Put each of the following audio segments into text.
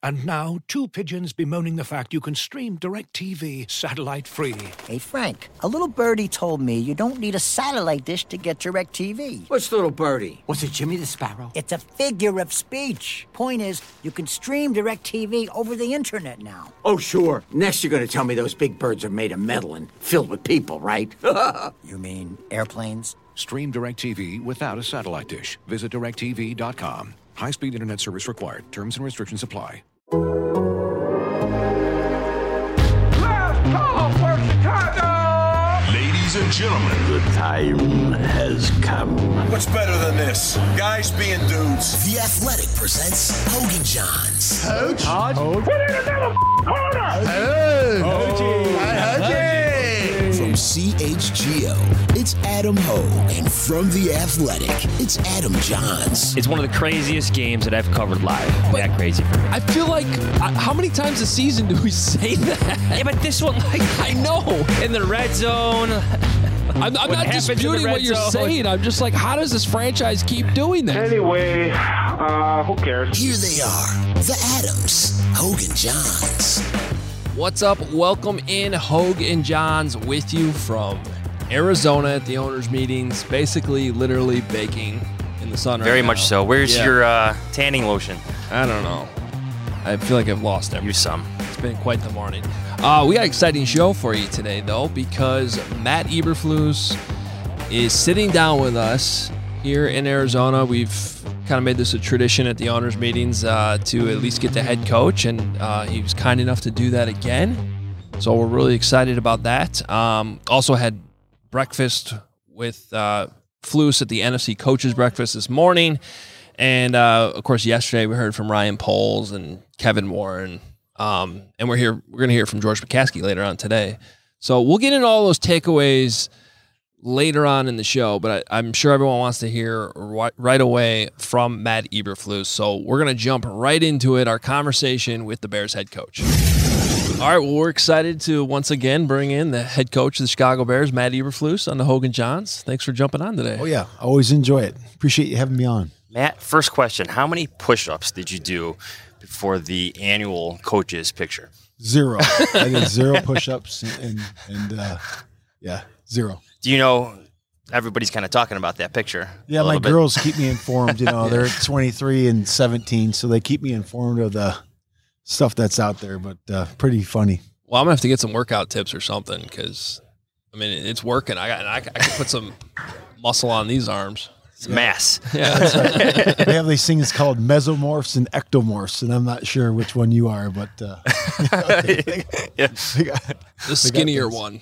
And now, two pigeons bemoaning the fact you can stream DirecTV satellite-free. Hey, Frank, a little birdie told me you don't need a satellite dish to get DirecTV. What's little birdie? Was it Jimmy the Sparrow? It's a figure of speech. Point is, you can stream DirecTV over the internet now. Oh, sure. Next you're going to tell me those big birds are made of metal and filled with people, right? You mean airplanes? Stream DirecTV without a satellite dish. Visit DirecTV.com. High-speed internet service required. Terms and restrictions apply. Last call for Chicago! Ladies and gentlemen, the time has come. what's better than this? Guys being dudes. The Athletic presents Hogan Johns. Put it in the middle, corner! From CHGO, it's Adam Hogue. And from The Athletic, it's Adam Johns. It's one of the craziest games that I've covered live. That crazy for me. I feel like, how many times a season do we say that? Yeah, but this one, I know. In the red zone. I'm not disputing what you're saying. I'm just like, how does this franchise keep doing that? Anyway, who cares? Here they are, the Adams, Hogan Johns. What's up? Welcome in, Hogue and Johns, with you from Arizona at the owners' meetings, basically literally baking in the sun right Very now. much so. Where's your tanning lotion? I don't know. I feel like I've lost everything. Use some. It's been quite the morning. We got an exciting show for you today, though, because Matt Eberflus is sitting down with us here in Arizona. We've kind of made this a tradition at the owners' meetings to at least get the head coach, and he was kind enough to do that again. So we're really excited about that. Also had breakfast with Flus at the NFC Coaches Breakfast this morning. And, of course, yesterday we heard from Ryan Poles and Kevin Warren. And we're going to hear from George McCaskey later on today. So we'll get into all those takeaways later on in the show, but I'm sure everyone wants to hear right away from Matt Eberflus. So we're going to jump right into it, our conversation with the Bears head coach. All right, well, we're excited to once again bring in the head coach of the Chicago Bears, Matt Eberflus, on the Hogan Johns. Thanks for jumping on today. Oh, yeah. Always enjoy it. Appreciate you having me on. Matt, first question. How many push-ups did you do before the annual coaches picture? 0. I did 0 push-ups and zero. Do you know everybody's kind of talking about that picture? Yeah, my girls keep me informed. You know, they're 23 and 17, so they keep me informed of the stuff that's out there, but pretty funny. Well, I'm going to have to get some workout tips or something because, I mean, it's working. I can put some muscle on these arms. It's mass. Yeah. That's right. They have these things called mesomorphs and ectomorphs, and I'm not sure which one you are, but the skinnier one.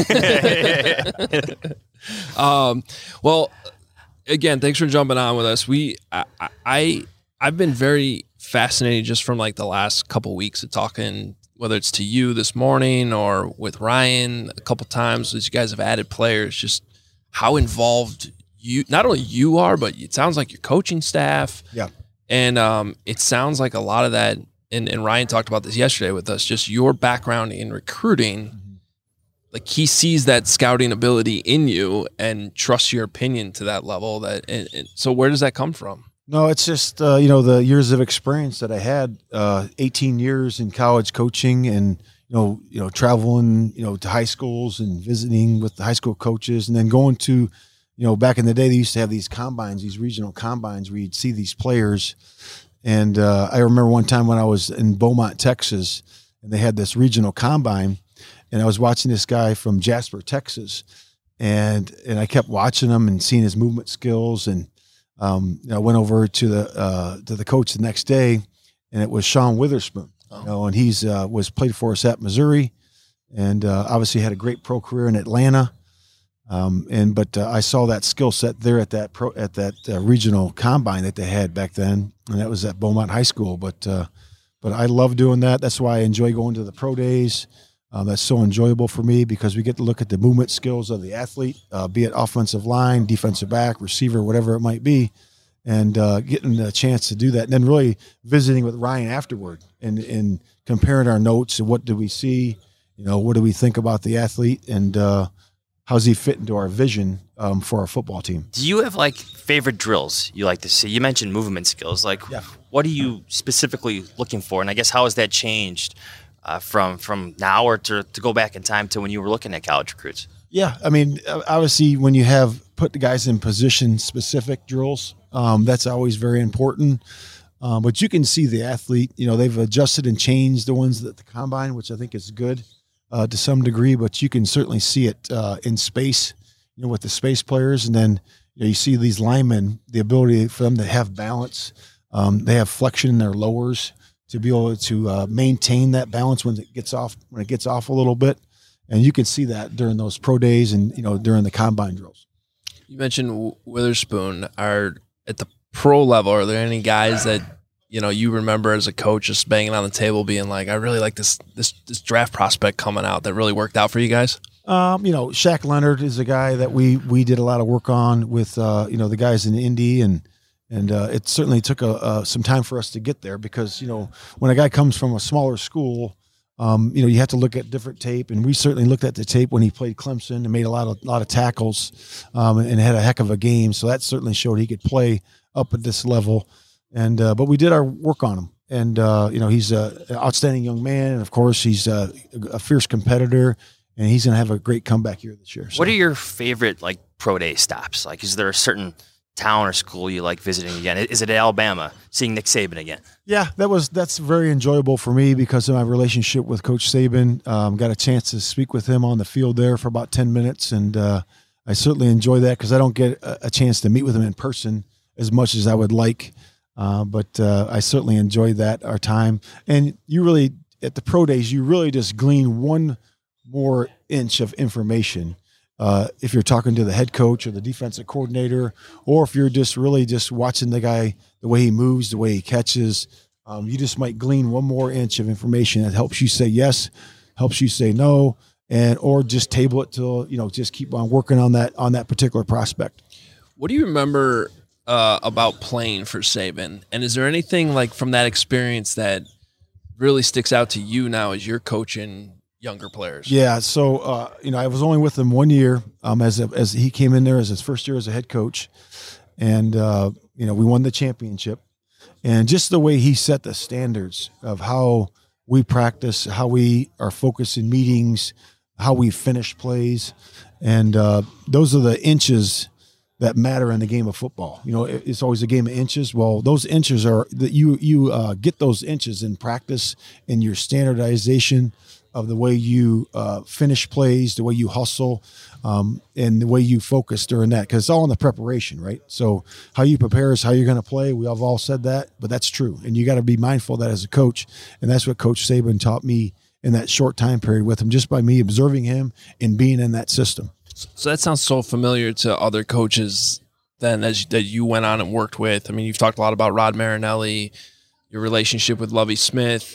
Well, again, thanks for jumping on with us. I've been very fascinated just from like the last couple weeks of talking, whether it's to you this morning or with Ryan a couple times as you guys have added players, just how involved you, not only you are, but it sounds like your coaching staff. Yeah. And it sounds like a lot of that, and Ryan talked about this yesterday with us, just your background in recruiting. Mm-hmm. Like he sees that scouting ability in you and trusts your opinion to that level. So where does that come from? No, it's just, the years of experience that I had, 18 years in college coaching and, traveling, to high schools and visiting with the high school coaches and then going to, back in the day, they used to have these combines, these regional combines where you'd see these players. And I remember one time when I was in Beaumont, Texas, and they had this regional combine, and I was watching this guy from Jasper, Texas, and I kept watching him and seeing his movement skills. And I went over to the coach the next day, and it was Sean Witherspoon. And he's was played for us at Missouri, and obviously had a great pro career in Atlanta. But I saw that skill set there at that regional combine that they had back then, and that was at Beaumont High School. But I love doing that. That's why I enjoy going to the pro days. That's so enjoyable for me because we get to look at the movement skills of the athlete, be it offensive line, defensive back, receiver, whatever it might be, and getting a chance to do that. And then really visiting with Ryan afterward and comparing our notes and what do we see, what do we think about the athlete, and how's he fit into our vision for our football team. Do you have like favorite drills you like to see? You mentioned movement skills. Like, what are you specifically looking for? And I guess how has that changed from now or to go back in time to when you were looking at college recruits? Yeah, I mean, obviously, when you have put the guys in position-specific drills, that's always very important. But you can see the athlete. You know, they've adjusted and changed the ones at the combine, which I think is good to some degree. But you can certainly see it in space, you know, with the space players. And then you see these linemen, the ability for them to have balance. They have flexion in their lowers to be able to maintain that balance when it gets off a little bit. And you can see that during those pro days and, you know, during the combine drills. You mentioned Witherspoon. Are at the pro level, are there any guys that, you know, you remember as a coach just banging on the table being like, I really like this draft prospect coming out that really worked out for you guys? You know, Shaq Leonard is a guy that we did a lot of work on with, you know, the guys in Indy, and it certainly took some time for us to get there because, you know, when a guy comes from a smaller school, you know, you have to look at different tape, and we certainly looked at the tape when he played Clemson and made a lot of tackles, and had a heck of a game. So that certainly showed he could play up at this level. And but we did our work on him, and you know, he's an outstanding young man, and of course he's a fierce competitor, and he's going to have a great comeback year this year. So. What are your favorite like pro day stops? Like, is there a certain town or school you like visiting again? Is it Alabama, seeing Nick Saban again? Yeah, that's very enjoyable for me because of my relationship with Coach Saban. Got a chance to speak with him on the field there for about 10 minutes, and I certainly enjoy that because I don't get a chance to meet with him in person as much as I would like. But I certainly enjoyed that, our time. And you really, at the pro days, you really just glean one more inch of information. If you're talking to the head coach or the defensive coordinator, or if you're just really just watching the guy, the way he moves, the way he catches, you just might glean one more inch of information that helps you say yes, helps you say no, or just table it till, you know, just keep on working on that particular prospect. What do you remember about playing for Saban? And is there anything like from that experience that really sticks out to you now as you're coaching younger players? Yeah, so you know, I was only with him 1 year as he came in there as his first year as a head coach, and you know, we won the championship, and just the way he set the standards of how we practice, how we are focused in meetings, how we finish plays, and those are the inches that matter in the game of football. You know, it's always a game of inches. Well, those inches are that you get those inches in practice, in your standardization of the way you finish plays, the way you hustle, and the way you focus during that, because it's all in the preparation, right? So how you prepare is how you're going to play. We have all said that, but that's true. And you got to be mindful of that as a coach. And that's what Coach Saban taught me in that short time period with him, just by me observing him and being in that system. So that sounds so familiar to other coaches then that you went on and worked with. I mean, you've talked a lot about Rod Marinelli, your relationship with Lovie Smith.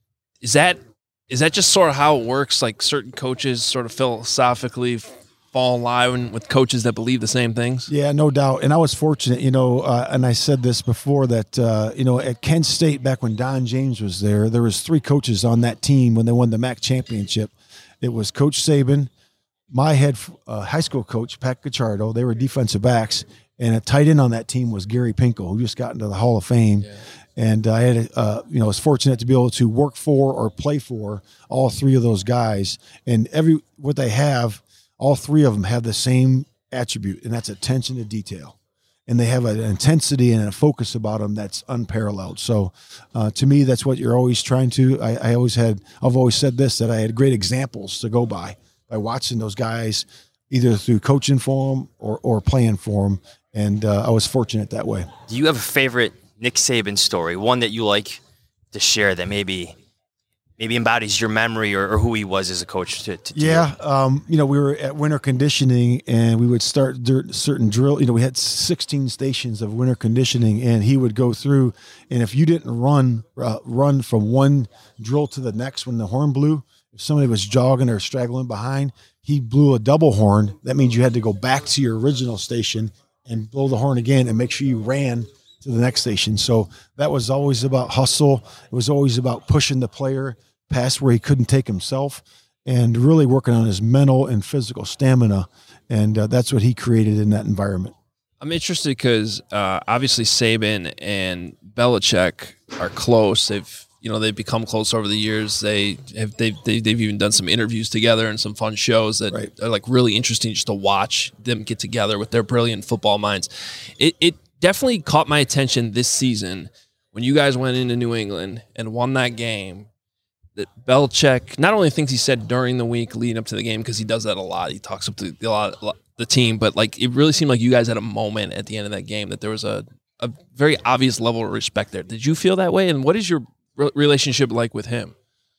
Is that just sort of how it works? Like certain coaches sort of philosophically fall in line with coaches that believe the same things? Yeah, no doubt. And I was fortunate, you know, and I said this before that, you know, at Kent State, back when Don James was there was 3 coaches on that team when they won the MAC championship. It was Coach Saban, my head high school coach, Pat Gacciardo. They were defensive backs. And a tight end on that team was Gary Pinkel, who just got into the Hall of Fame. Yeah. And I had, you know, was fortunate to be able to work for or play for all 3 of those guys. And what they have, all 3 of them have the same attribute, and that's attention to detail. And they have an intensity and a focus about them that's unparalleled. So to me, that's what you're always trying to. I've always said this, that I had great examples to go by watching those guys, either through coaching for them or playing for them. And I was fortunate that way. Do you have a favorite Nick Saban story, one that you like to share that maybe embodies your memory or who he was as a coach? Yeah, you know, we were at winter conditioning, and we would start certain drill. You know, we had 16 stations of winter conditioning, and he would go through. And if you didn't run from one drill to the next when the horn blew, if somebody was jogging or straggling behind, he blew a double horn. That means you had to go back to your original station and blow the horn again and make sure you ran to the next station. So that was always about hustle. It was always about pushing the player past where he couldn't take himself. and really working on his mental and physical stamina. And that's what he created in that environment. I'm interested because obviously Saban and Belichick are close. They've become close over the years. They've even done some interviews together and some fun shows that are like really interesting just to watch them get together with their brilliant football minds. It definitely caught my attention this season when you guys went into New England and won that game. That Belichick, not only things he said during the week leading up to the game, because he does that a lot. He talks up to the team, but like it really seemed like you guys had a moment at the end of that game that there was a very obvious level of respect there. Did you feel that way? And what is your relationship like with him?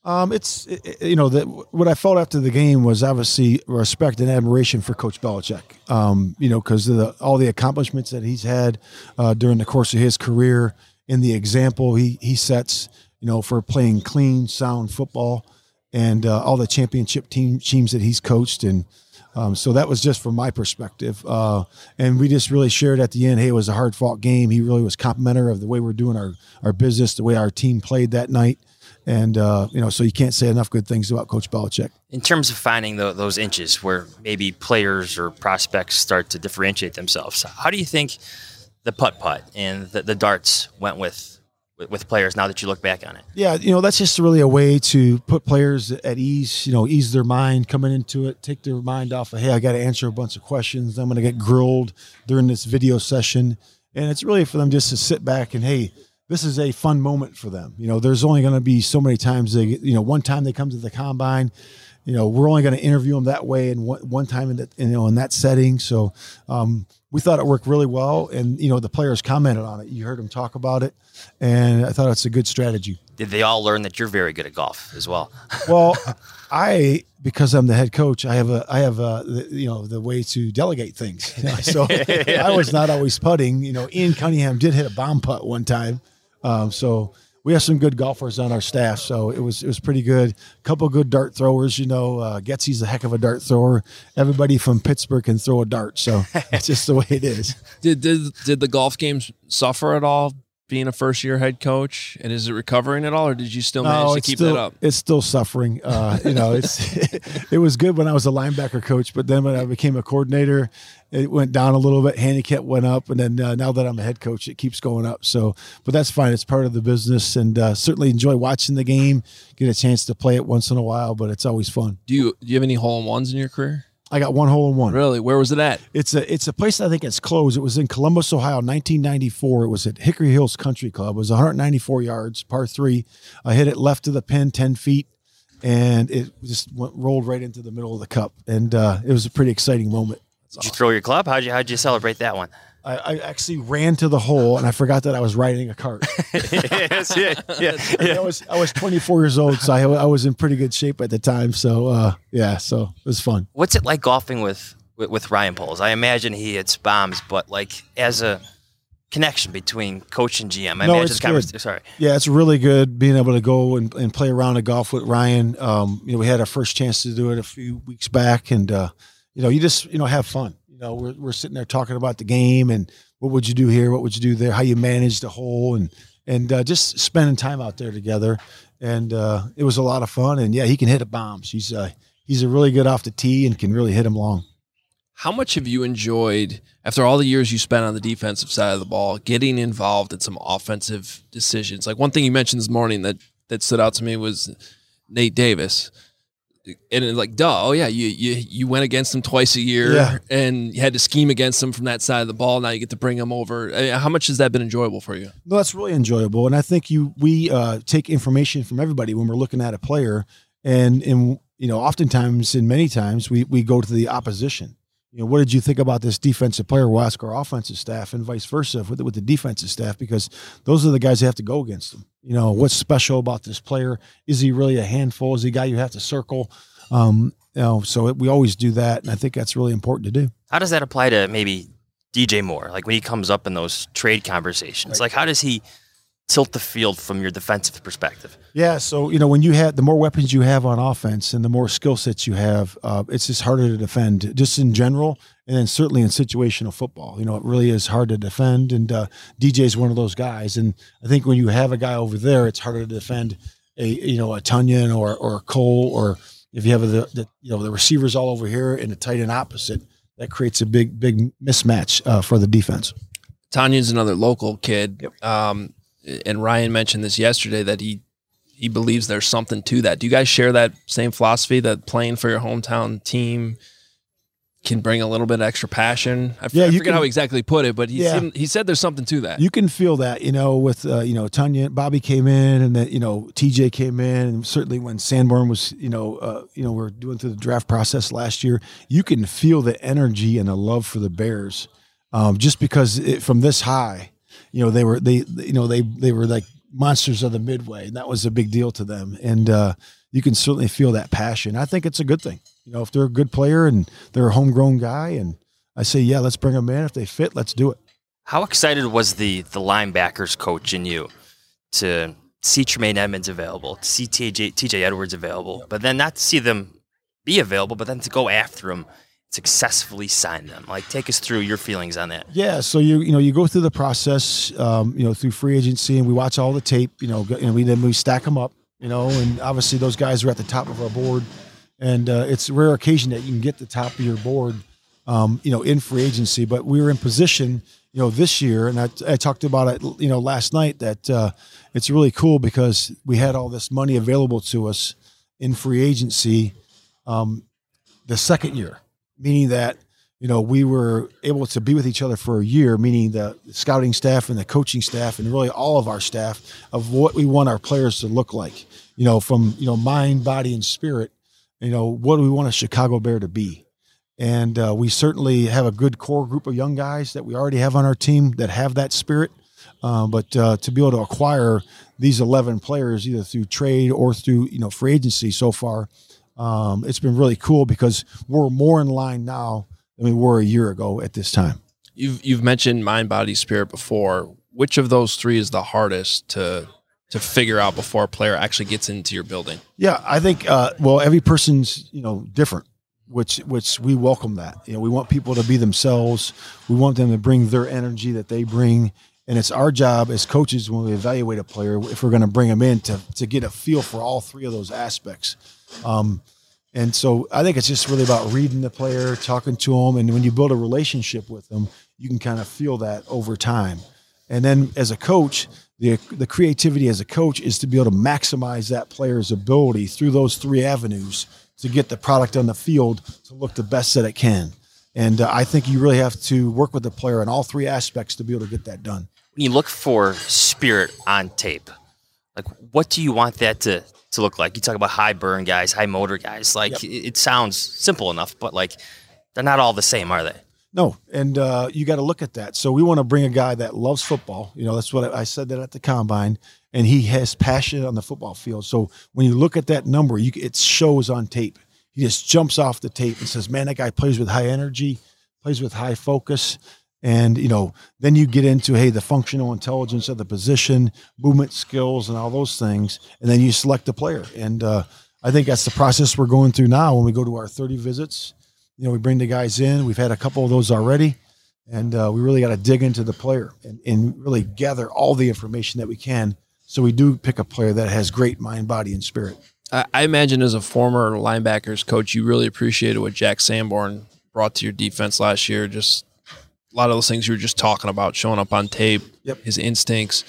What I felt after the game was obviously respect and admiration for Coach Belichick. Because of all the accomplishments that he's had during the course of his career and the example he sets, for playing clean, sound football, and all the championship teams that he's coached. And so that was just from my perspective. And we just really shared at the end, hey, it was a hard-fought game. He really was complimentary of the way we're doing our business, the way our team played that night. And, so you can't say enough good things about Coach Belichick. In terms of finding those inches where maybe players or prospects start to differentiate themselves, how do you think the putt-putt and the darts went with players now that you look back on it? Yeah, that's just really a way to put players at ease, ease their mind coming into it, take their mind off of, hey, I got to answer a bunch of questions. I'm going to get grilled during this video session. And it's really for them just to sit back and, hey, this is a fun moment for them. There's only going to be so many times one time they come to the combine, we're only going to interview them that way and one time in that setting. So we thought it worked really well. And, the players commented on it. You heard them talk about it. And I thought it's a good strategy. Did they all learn that you're very good at golf as well? Well, because I'm the head coach, I have the way to delegate things. So I was not always putting. Ian Cunningham did hit a bomb putt one time. So we have some good golfers on our staff, so it was pretty good. A couple good dart throwers, Getsy's a heck of a dart thrower. Everybody from Pittsburgh can throw a dart, so that's just the way it is. Did the golf games suffer at all being a first-year head coach, and is it recovering at all, or did you still manage to keep that up? It's still suffering. It was good when I was a linebacker coach, but then when I became a coordinator, it went down a little bit. Handicap went up, and then now that I'm a head coach, it keeps going up. So, but that's fine. It's part of the business, and certainly enjoy watching the game. Get a chance to play it once in a while, but it's always fun. Do you have any hole-in-ones in your career? I got one hole in one. Really? Where was it at? It's a place I think it's closed. It was in Columbus, Ohio, 1994. It was at Hickory Hills Country Club. It was 194 yards, par 3. I hit it left to the pin, 10 feet, and it just rolled right into the middle of the cup. And it was a pretty exciting moment. Did you throw your club? How'd you celebrate that one? I actually ran to the hole, and I forgot that I was riding a cart. Yeah. I was 24 years old, so I was in pretty good shape at the time. So, so it was fun. What's it like golfing with Ryan Poles? I imagine he hits bombs, but like as a connection between coach and GM, I imagine it's good. Sorry. Yeah, it's really good being able to go and play around a golf with Ryan. We had our first chance to do it a few weeks back, and you just have fun. We're sitting there talking about the game and what would you do here, what would you do there, how you manage the hole, and just spending time out there together. And it was a lot of fun. And yeah, he can hit a bombs. He's a really good off the tee and can really hit them long. How much have you enjoyed, after all the years you spent on the defensive side of the ball, getting involved in some offensive decisions? Like one thing you mentioned this morning that stood out to me was Nate Davis. And it's like, duh, oh yeah, you went against him twice a year, and you had to scheme against him from that side of the ball. Now you get to bring him over. I mean, how much has that been enjoyable for you? No, that's really enjoyable, and I think we take information from everybody when we're looking at a player, and oftentimes and many times we go to the opposition. What did you think about this defensive player? We'll ask our offensive staff and vice versa with the defensive staff, because those are the guys that have to go against them. What's special about this player? Is he really a handful? Is he a guy you have to circle? So we always do that, and I think that's really important to do. How does that apply to maybe DJ Moore? Like when he comes up in those trade conversations, right. Like how does he tilt the field from your defensive perspective? Yeah, so when you have the more weapons you have on offense and the more skill sets you have, it's just harder to defend, just in general, and then certainly in situational football. It really is hard to defend, and DJ is one of those guys. And I think when you have a guy over there, it's harder to defend a Tunyon or a Cole or if you have the receivers all over here and the tight end opposite, that creates a big mismatch for the defense. Tanya's another local kid. Yep. And Ryan mentioned this yesterday that he believes there's something to that. Do you guys share that same philosophy that playing for your hometown team can bring a little bit of extra passion? I forget how he exactly put it, but he said there's something to that. You can feel that, with Tanya, Bobby came in, and then TJ came in, and certainly when Sanborn was we're doing through the draft process last year, you can feel the energy and the love for the Bears, just because from this high, they were like monsters of the Midway, and that was a big deal to them, and you can certainly feel that passion. I think it's a good thing. If they're a good player and they're a homegrown guy, and I say, yeah, let's bring them in. If they fit, let's do it. How excited was the linebackers coach in you to see Tremaine Edmonds available, to see TJ Edwards available, but then not to see them be available, but then to go after them, successfully sign them? Like, take us through your feelings on that. Yeah, so you go through the process, through free agency, and we watch all the tape. We stack them up. And obviously those guys are at the top of our board. And it's a rare occasion that you can get the top of your board, in free agency. But we were in position, this year, and I talked about it, last night, that it's really cool because we had all this money available to us in free agency the second year, meaning that, we were able to be with each other for a year, meaning the scouting staff and the coaching staff and really all of our staff of what we want our players to look like, from, mind, body, and spirit. What do we want a Chicago Bear to be? And we certainly have a good core group of young guys that we already have on our team that have that spirit. But to be able to acquire these 11 players, either through trade or through, free agency so far, it's been really cool because we're more in line now than we were a year ago at this time. You've mentioned mind, body, spirit before. Which of those three is the hardest to figure out before a player actually gets into your building? Yeah, I think, every person's, different, which we welcome that. We want people to be themselves. We want them to bring their energy that they bring. And it's our job as coaches when we evaluate a player, if we're going to bring them in, to get a feel for all three of those aspects. And so I think it's just really about reading the player, talking to them. And when you build a relationship with them, you can kind of feel that over time. And then as a coach, the creativity as a coach is to be able to maximize that player's ability through those three avenues to get the product on the field to look the best that it can. And I think you really have to work with the player in all three aspects to be able to get that done. When you look for spirit on tape, like, what do you want that to look like? You talk about high burn guys, high motor guys. Like, yep. It sounds simple enough, but like, they're not all the same, are they? No, and you got to look at that. So we want to bring a guy that loves football. That's what I said that at the combine, and he has passion on the football field. So when you look at that number, it shows on tape. He just jumps off the tape and says, man, that guy plays with high energy, plays with high focus. And, then you get into, the functional intelligence of the position, movement skills, and all those things. And then you select the player. And I think that's the process we're going through now when we go to our 30 visits. We bring the guys in. We've had a couple of those already. And we really got to dig into the player and really gather all the information that we can. So we do pick a player that has great mind, body, and spirit. I imagine as a former linebackers coach, you really appreciated what Jack Sanborn brought to your defense last year. Just a lot of those things you were just talking about, showing up on tape, yep. His instincts.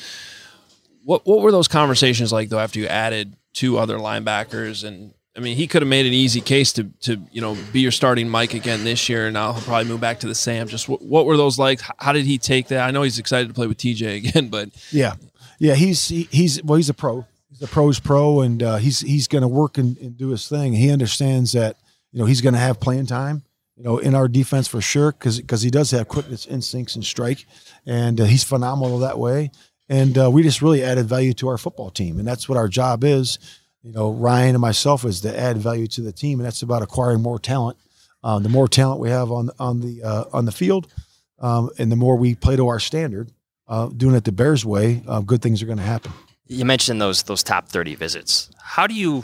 What were those conversations like, though, after you added two other linebackers? And, I mean, he could have made an easy case to be your starting Mike again this year, and now he'll probably move back to the Sam. Just what were those like? How did he take that? I know he's excited to play with TJ again, but yeah, he's a pro. He's a pro's pro, and he's going to work and do his thing. He understands that he's going to have playing time, in our defense for sure, because he does have quickness, instincts, and strike, and he's phenomenal that way. And we just really added value to our football team, and that's what our job is. Ryan and myself is to add value to the team, and that's about acquiring more talent. The more talent we have on the field, and the more we play to our standard, doing it the Bears way, good things are going to happen. You mentioned those top 30 visits. How do you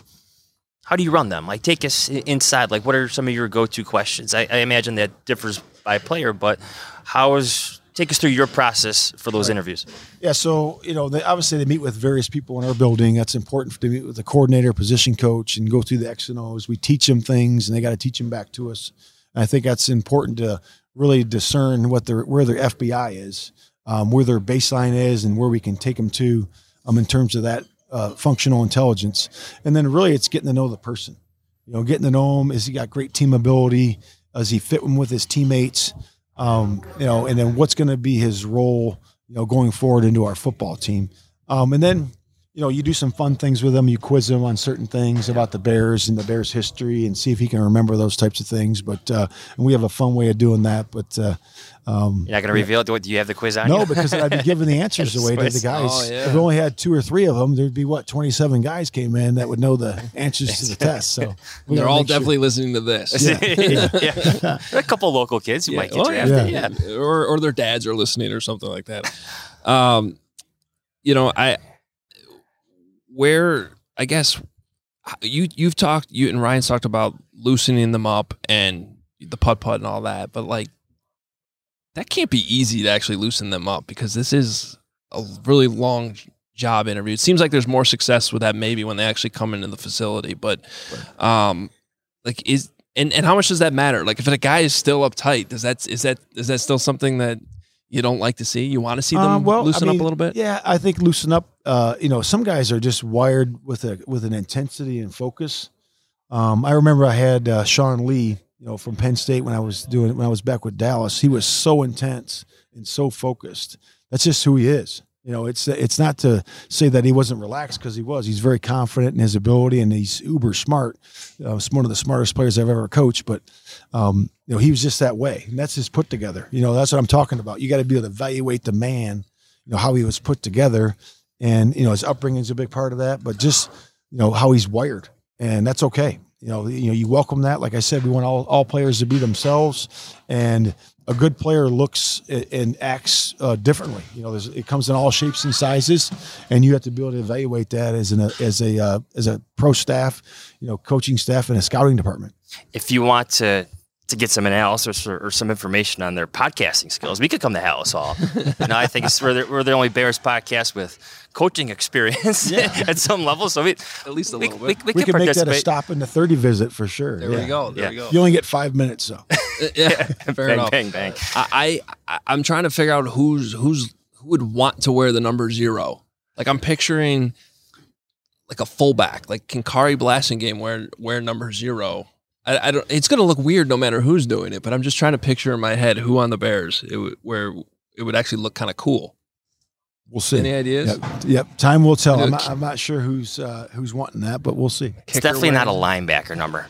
run them? Like, take us inside. Like, what are some of your go-to questions? I imagine that differs by player, but how is Take us through your process for those interviews. Yeah, so, obviously they meet with various people in our building. That's important to meet with the coordinator, position coach, and go through the X and O's. We teach them things, and they got to teach them back to us. And I think that's important to really discern where their FBI is, where their baseline is, and where we can take them to in terms of that functional intelligence. And then really it's getting to know the person. Getting to know him. Is he got great team ability? Does he fit in with his teammates? And then what's going to be his role, going forward into our football team. And then, you do some fun things with him. You quiz him on certain things about the Bears and the Bears history and see if he can remember those types of things. But and we have a fun way of doing that. But you're not going to reveal it? Do you have the quiz on you? No, because I'd be giving the answers away to the guys. Oh, yeah. If we only had 2 or 3 of them, there'd be 27 guys came in that would know the answers to the test. So they're all definitely listening to this. Yeah. There are a couple local kids who might get drafted. Yeah. Or their dads are listening or something like that. I guess you've talked, you and Ryan's talked about loosening them up and the putt and all that, but like that can't be easy to actually loosen them up because this is a really long job interview. It seems like there's more success with that maybe when they actually come into the facility, but and how much does that matter? Like if a guy is still uptight, is that still something that you don't like to see? You want to see them loosen up a little bit? Yeah, I think loosen up. Some guys are just wired with an intensity and focus. I remember I had Sean Lee, from Penn State when I was back with Dallas. He was so intense and so focused. That's just who he is. It's not to say that he wasn't relaxed because he was. He's very confident in his ability and he's uber smart. He's one of the smartest players I've ever coached. But he was just that way, and that's his put together. That's what I'm talking about. You got to be able to evaluate the man, how he was put together, and his upbringing is a big part of that. But just how he's wired, and that's okay. You welcome that. Like I said, we want all players to be themselves, and a good player looks and acts differently. It comes in all shapes and sizes, and you have to be able to evaluate that as a pro staff, coaching staff, and a scouting department. If you want to get some analysis or some information on their podcasting skills, we could come to Hallis Hall. I think we're the only Bears podcast with coaching experience at some level. So at least a little bit. We can make that a stop in the 30 visit for sure. There we go. There we go. You only get 5 minutes, so. Fair enough. Bang, bang. I'm trying to figure out who would want to wear the number 0. Like I'm picturing like a fullback, like can Kari Blasingame wear number 0? I don't. It's going to look weird no matter who's doing it, but I'm just trying to picture in my head who on the Bears where it would actually look kind of cool. We'll see. Any ideas? Yep. Time will tell. I'm not sure who's wanting that, but we'll see. It's definitely not a linebacker number.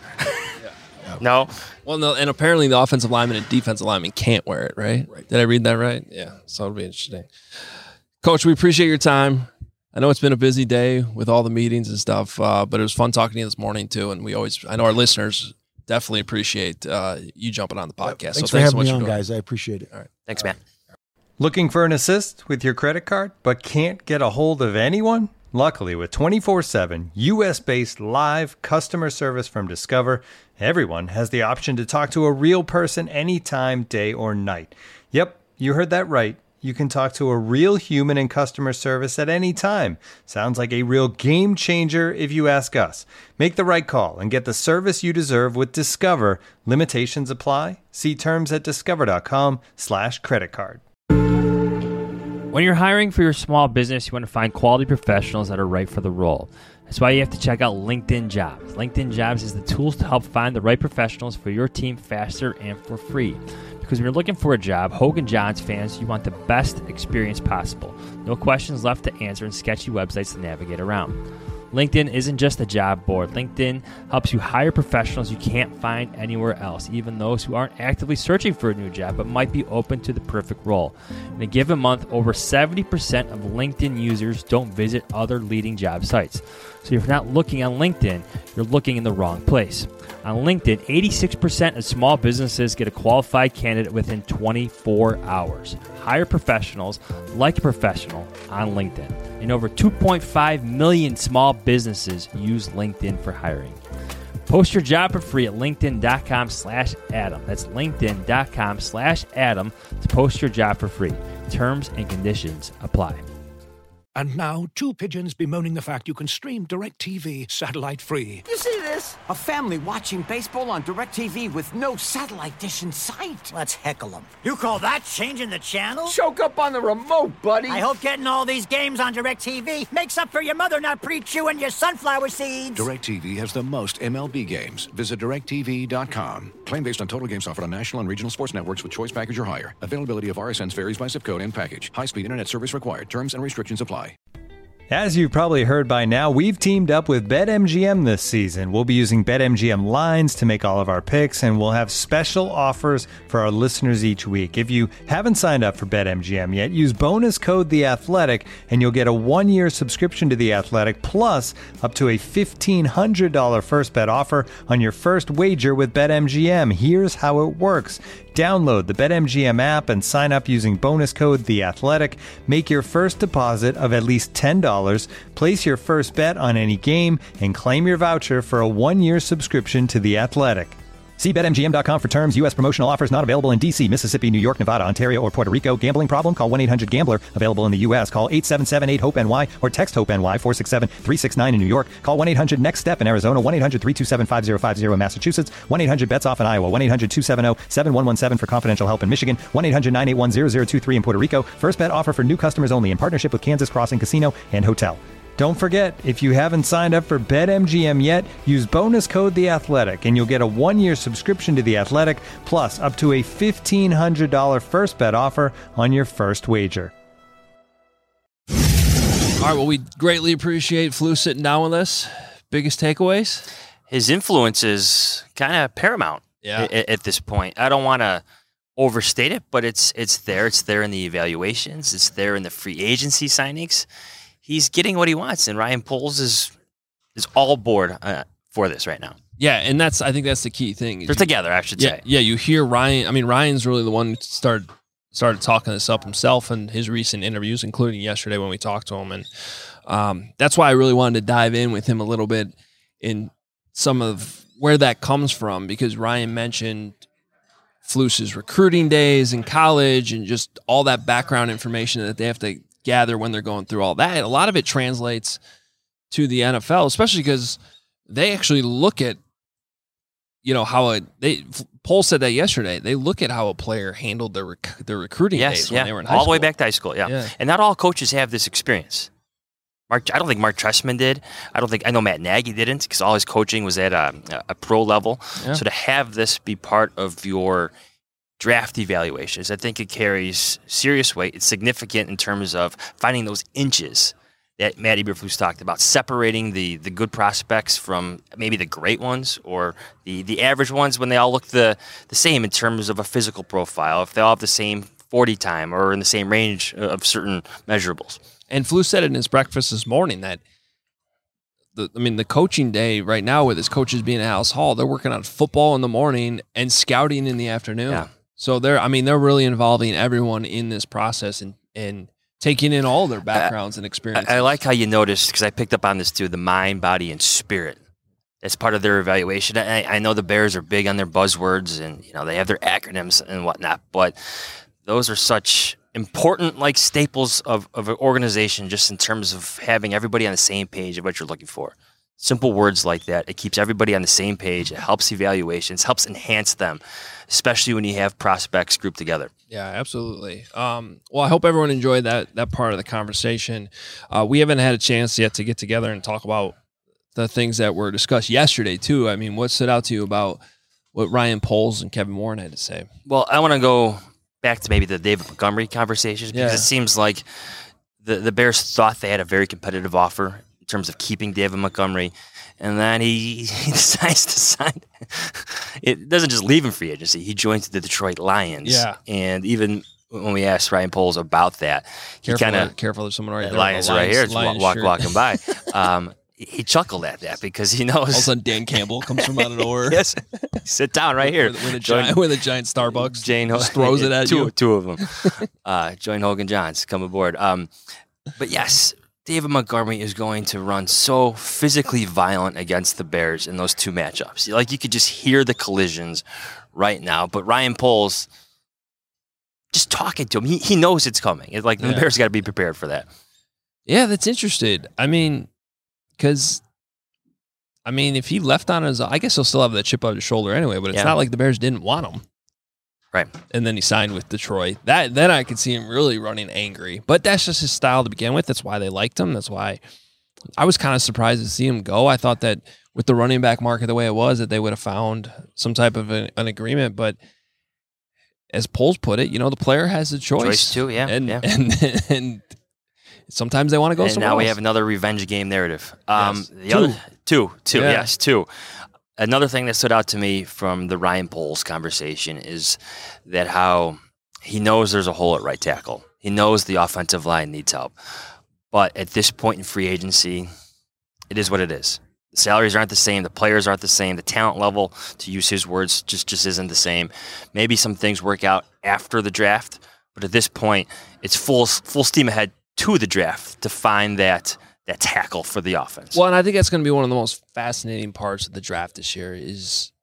No. Well, no, and apparently the offensive lineman and defensive lineman can't wear it, right? Did I read that right? Yeah. So it'll be interesting. Coach, we appreciate your time. I know it's been a busy day with all the meetings and stuff, but it was fun talking to you this morning too. And I know our listeners definitely appreciate you jumping on the podcast. Thanks for having me on, guys. I appreciate it. All right. Thanks, man. Looking for an assist with your credit card, but can't get a hold of anyone? Luckily, with 24/7 U.S.-based live customer service from Discover, everyone has the option to talk to a real person anytime, day or night. Yep, you heard that right. You can talk to a real human in customer service at any time. Sounds like a real game changer if you ask us. Make the right call and get the service you deserve with Discover. Limitations apply. See terms at discover.com/creditcard. When you're hiring for your small business, you want to find quality professionals that are right for the role. That's why you have to check out LinkedIn Jobs. LinkedIn Jobs is the tools to help find the right professionals for your team faster and for free. Because when you're looking for a job, Hogan Johns fans, you want the best experience possible. No questions left to answer and sketchy websites to navigate around. LinkedIn isn't just a job board. LinkedIn helps you hire professionals you can't find anywhere else, even those who aren't actively searching for a new job but might be open to the perfect role. In a given month, over 70% of LinkedIn users don't visit other leading job sites. So if you're not looking on LinkedIn, you're looking in the wrong place. On LinkedIn, 86% of small businesses get a qualified candidate within 24 hours. Hire professionals like a professional on LinkedIn. And over 2.5 million small businesses use LinkedIn for hiring. Post your job for free at linkedin.com/Adam. That's linkedin.com/Adam to post your job for free. Terms and conditions apply. And now, two pigeons bemoaning the fact you can stream DirecTV satellite-free. You see this? A family watching baseball on DirecTV with no satellite dish in sight. Let's heckle them. You call that changing the channel? Choke up on the remote, buddy. I hope getting all these games on DirecTV makes up for your mother not pre-chewing your sunflower seeds. DirecTV has the most MLB games. Visit DirecTV.com. Claim based on total games offered on national and regional sports networks with choice package or higher. Availability of RSNs varies by zip code and package. High-speed internet service required. Terms and restrictions apply. As you've probably heard by now, we've teamed up with BetMGM this season. We'll be using BetMGM lines to make all of our picks, and we'll have special offers for our listeners each week. If you haven't signed up for BetMGM yet, use bonus code The Athletic, and you'll get a 1-year subscription to The Athletic, plus up to a $1,500 first bet offer on your first wager with BetMGM. Here's how it works. Download the BetMGM app and sign up using bonus code The Athletic. Make your first deposit of at least $10. Place your first bet on any game and claim your voucher for a 1-year subscription to The Athletic. See BetMGM.com for terms. U.S. promotional offers not available in D.C., Mississippi, New York, Nevada, Ontario, or Puerto Rico. Gambling problem? Call 1-800-GAMBLER. Available in the U.S. Call 877-8-HOPE-NY or text HOPE-NY 467-369 in New York. Call 1-800-NEXT-STEP in Arizona. 1-800-327-5050 in Massachusetts. 1-800-BETS-OFF in Iowa. 1-800-270-7117 for confidential help in Michigan. 1-800-981-0023 in Puerto Rico. First bet offer for new customers only in partnership with Kansas Crossing Casino and Hotel. Don't forget, if you haven't signed up for BetMGM yet, use bonus code The Athletic, and you'll get a 1-year subscription to The Athletic, plus up to a $1,500 first bet offer on your first wager. All right, well, we greatly appreciate Flu sitting down with us. Biggest takeaways? His influence is kind of paramount at this point. I don't want to overstate it, but it's there. It's there in the evaluations. It's there in the free agency signings. He's getting what he wants, and Ryan Poles is all aboard for this right now. Yeah, and I think that's the key thing. They're together, I should say. Yeah, you hear Ryan. I mean, Ryan's really the one who started talking this up himself in his recent interviews, including yesterday when we talked to him. And that's why I really wanted to dive in with him a little bit in some of where that comes from, because Ryan mentioned Flus's recruiting days in college and just all that background information that they have to gather when they're going through all that. A lot of it translates to the NFL, especially because they actually look at, how Poles said that yesterday. They look at how a player handled their recruiting days when they were in high school. All the way back to high school, yeah. And not all coaches have this experience. I don't think Mark Trestman did. I know Matt Nagy didn't, because all his coaching was at a pro level. Yeah. So to have this be part of your draft evaluations, I think it carries serious weight. It's significant in terms of finding those inches that Matt Eberflus talked about, separating the good prospects from maybe the great ones or the average ones when they all look the same in terms of a physical profile, if they all have the same 40 time or in the same range of certain measurables. And Flus said in his breakfast this morning that the coaching day right now with his coaches being at House Hall, they're working on football in the morning and scouting in the afternoon. Yeah. So they're really involving everyone in this process and taking in all their backgrounds and experiences. I like how you noticed, because I picked up on this too, the mind, body, and spirit. That's part of their evaluation. I know the Bears are big on their buzzwords and they have their acronyms and whatnot, but those are such important staples of an organization, just in terms of having everybody on the same page of what you're looking for. Simple words like that. It keeps everybody on the same page. It helps evaluations, helps enhance them, especially when you have prospects grouped together. Yeah, absolutely. Well, I hope everyone enjoyed that part of the conversation. We haven't had a chance yet to get together and talk about the things that were discussed yesterday, too. I mean, what stood out to you about what Ryan Poles and Kevin Warren had to say? Well, I want to go back to maybe the David Montgomery conversation, because it seems like the Bears thought they had a very competitive offer in terms of keeping David Montgomery, and then he decides to sign. It doesn't just leave him free agency. He joins the Detroit Lions. Yeah. And even when we asked Ryan Poles about that, he kind of careful. There's someone right there. Lions right here, walking by. He chuckled at that because he knows. All of a sudden, Dan Campbell comes from out of nowhere. Yes, sit down right here with a giant Starbucks. Jane just throws it at you. Two of them. Join Hogan Johns, come aboard. But yes, David Montgomery is going to run so physically violent against the Bears in those two matchups. Like, you could just hear the collisions right now. But Ryan Poles, just talking to him, he knows it's coming. It's like the Bears got to be prepared for that. Yeah, that's interesting. I mean, because, if he left on his, I guess he'll still have that chip on his shoulder anyway, but it's not like the Bears didn't want him. Right. And then he signed with Detroit. Then I could see him really running angry. But that's just his style to begin with. That's why they liked him. That's why I was kind of surprised to see him go. I thought that with the running back market the way it was, that they would have found some type of an agreement. But as Poles put it, the player has a choice. Choice too, yeah. And sometimes they want to go somewhere else. And now we have another revenge game narrative. Two. Yes, two. Another thing that stood out to me from the Ryan Poles conversation is that how he knows there's a hole at right tackle. He knows the offensive line needs help. But at this point in free agency, it is what it is. The salaries aren't the same. The players aren't the same. The talent level, to use his words, just isn't the same. Maybe some things work out after the draft, but at this point, it's full steam ahead to the draft to find that tackle for the offense. Well, and I think that's going to be one of the most fascinating parts of the draft this year is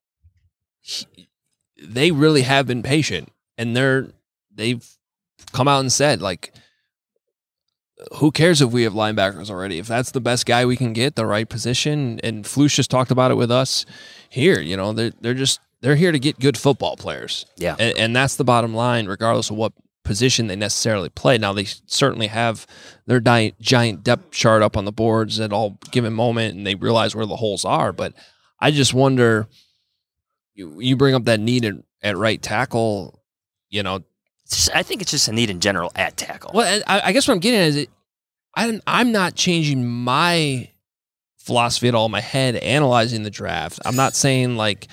they really have been patient, and they've come out and said, like, who cares if we have linebackers already? If that's the best guy we can get, the right position, and Flus just talked about it with us here, they're here to get good football players. Yeah. And that's the bottom line, regardless of what position they necessarily play. Now, they certainly have their giant depth chart up on the boards at all given moment, and they realize where the holes are. But I just wonder, you bring up that need at right tackle, I think it's just a need in general at tackle. Well, I guess what I'm getting at is I'm not changing my philosophy at all in my head analyzing the draft. I'm not saying like,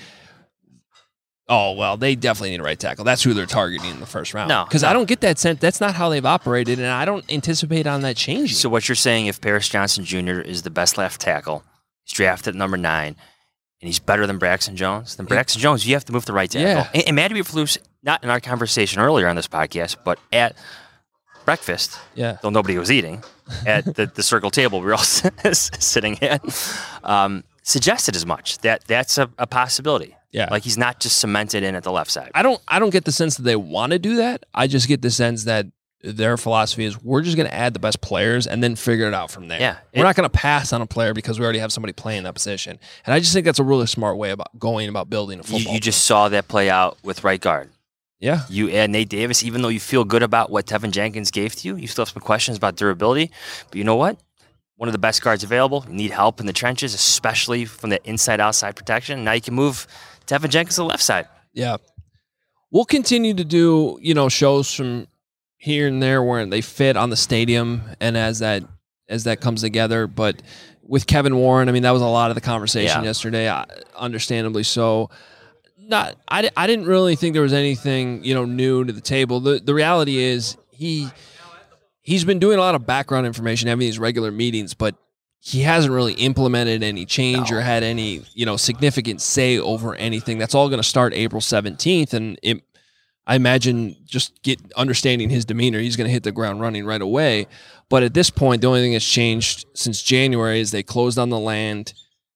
oh, well, they definitely need a right tackle. That's who they're targeting in the first round. No. Because I don't get that sense. That's not how they've operated, and I don't anticipate on that changing. So what you're saying, if Paris Johnson Jr. is the best left tackle, he's drafted at number 9, and he's better than Braxton Jones, then Braxton Jones, you have to move the right tackle. Yeah. And Matt Eberflus, not in our conversation earlier on this podcast, but at breakfast, though nobody was eating, at the circle table we were all sitting at, suggested as much. That's a possibility. Yeah. Like, he's not just cemented in at the left side. I don't get the sense that they want to do that. I just get the sense that their philosophy is we're just going to add the best players and then figure it out from there. Yeah. We're not going to pass on a player because we already have somebody playing that position. And I just think that's a really smart way about building a football. You just saw that play out with right guard. Yeah. You add Nate Davis, even though you feel good about what Tevin Jenkins gave to you, you still have some questions about durability. But you know what? One of the best guards available. You need help in the trenches, especially from the inside-outside protection. Now you can move Tevin Jenkins to the left side. Yeah. We'll continue to do, shows from here and there where they fit on the stadium and as that comes together. But with Kevin Warren, that was a lot of the conversation yesterday, understandably so. I didn't really think there was anything, new to the table. The reality is he's been doing a lot of background information, having these regular meetings, but he hasn't really implemented any change or had any, significant say over anything. That's all going to start April 17th. And I imagine just understanding his demeanor, he's going to hit the ground running right away. But at this point, the only thing that's changed since January is they closed on the land.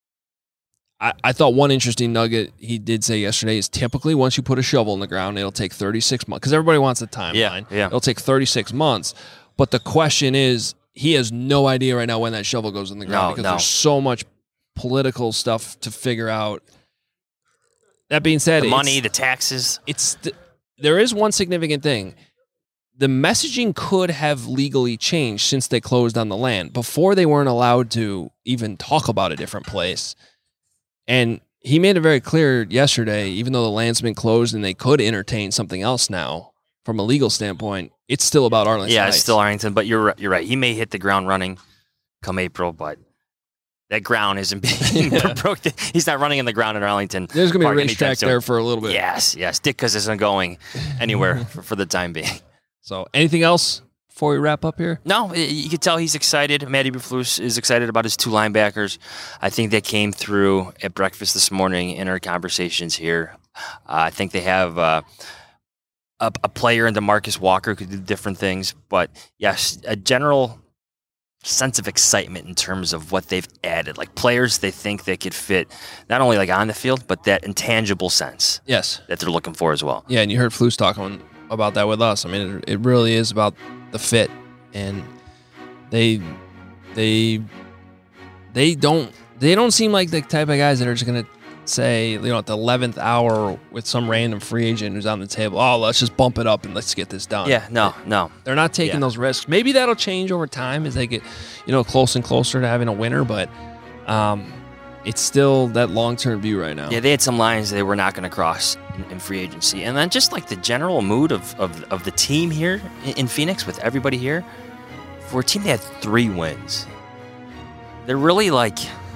I thought one interesting nugget he did say yesterday is typically once you put a shovel in the ground, it'll take 36 months because everybody wants a timeline. Yeah. It'll take 36 months. But the question is, he has no idea right now when that shovel goes in the ground because there's so much political stuff to figure out. That being said, the money, the taxes. There is one significant thing. The messaging could have legally changed since they closed on the land. Before, they weren't allowed to even talk about a different place. And he made it very clear yesterday, even though the land's been closed and they could entertain something else now, from a legal standpoint, it's still about Arlington Heights. It's still Arlington, but you're right. He may hit the ground running come April, but that ground isn't being broken. He's not running in the ground in Arlington. There's going to be a racetrack there for a little bit. Yes. Ditka's isn't going anywhere for the time being. So, anything else before we wrap up here? No, you can tell he's excited. Matt Eberflus is excited about his 2 linebackers. I think that came through at breakfast this morning in our conversations here. I think they have a player in DeMarcus Walker who could do different things. But, yes, a general sense of excitement in terms of what they've added. Like players they think they could fit not only like on the field, but that intangible sense. Yes. That they're looking for as well. Yeah, and you heard Flus talking about that with us. I mean, it really is about the fit, and they don't seem like the type of guys that are just gonna say, at the 11th hour with some random free agent who's on the table, oh, let's just bump it up and let's get this done. Yeah, no. They're not taking those risks. Maybe that'll change over time as they get, close and closer to having a winner, but it's still that long-term view right now. Yeah, they had some lines they were not going to cross in free agency. And then just like the general mood of the team here in Phoenix with everybody here, for a team that had 3 wins, they're really like...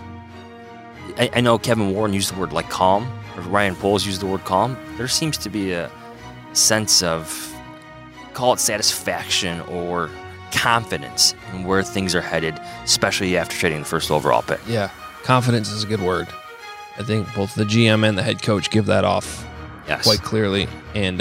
I know Kevin Warren used the word like calm, or Ryan Poles used the word calm. There seems to be a sense of, call it satisfaction or confidence in where things are headed, especially after trading the first overall pick. Yeah, confidence is a good word. I think both the GM and the head coach give that off quite clearly, and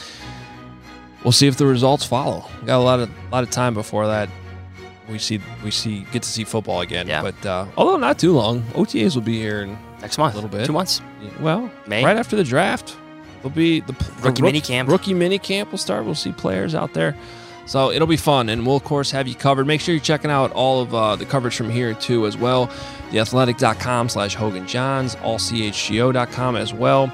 we'll see if the results follow. We got a lot of time before that. We get to see football again. Yeah. But although not too long, OTAs will be here in next month, a little bit. 2 months. Well, May. Right after the draft, there'll be the rookie mini camp. Rookie mini camp will start. We'll see players out there, so it'll be fun, and we'll of course have you covered. Make sure you're checking out all of the coverage from here too as well. TheAthletic.com/HoganJohns, allchgo.com as well,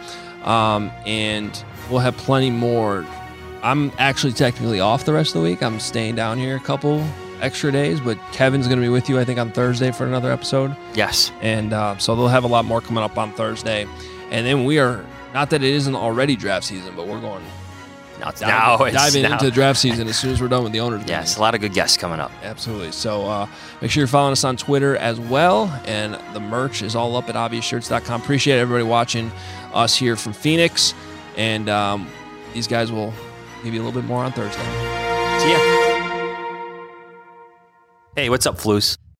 and we'll have plenty more. I'm actually technically off the rest of the week. I'm staying down here a couple extra days, but Kevin's going to be with you, I think, on Thursday for another episode. Yes. And so they'll have a lot more coming up on Thursday. And then we are, not that it isn't already draft season, but we're going diving into draft season as soon as we're done with the owners. Yes, a lot of good guests coming up. Absolutely. So make sure you're following us on Twitter as well. And the merch is all up at obviousshirts.com. Appreciate everybody watching us here from Phoenix. And these guys will give you a little bit more on Thursday. See ya. Hey, what's up, Flus?